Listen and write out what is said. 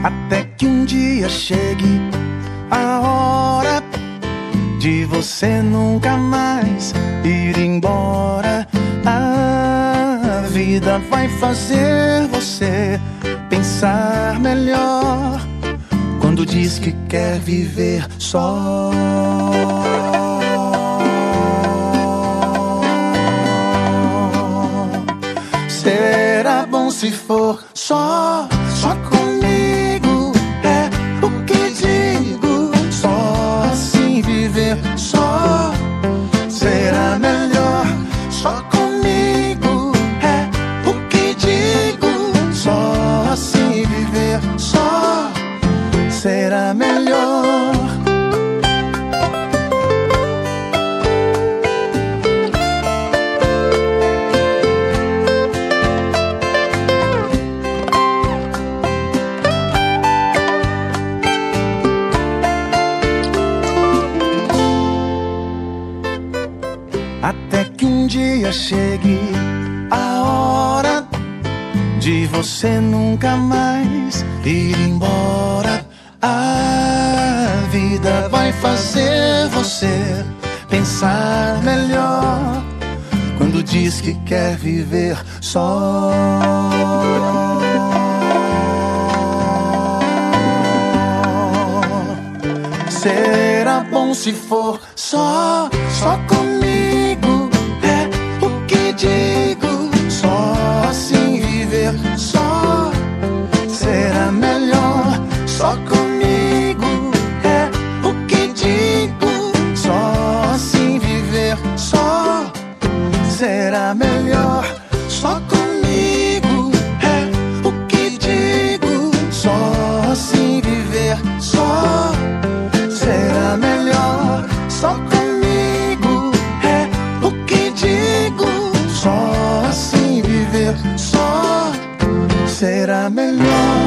Até que um dia chegue a hora de você nunca mais ir embora. A vida vai fazer você pensar melhor quando diz que quer viver só. Será bom se for só comigo, é o que digo. Só assim viver só será melhor. Só comigo, é o que digo. Só assim viver só será melhor. Até que um dia chegue a hora de você nunca mais ir embora. A vida vai fazer você pensar melhor quando diz que quer viver só. Será bom se for só comigo, é o que digo. Só assim viver só será melhor. Só comigo, é o que digo. Só assim viver só será melhor. Só comigo, é o que digo. Só assim viver só será melhor. Só comigo, é o que digo. Só assim viver só será melhor.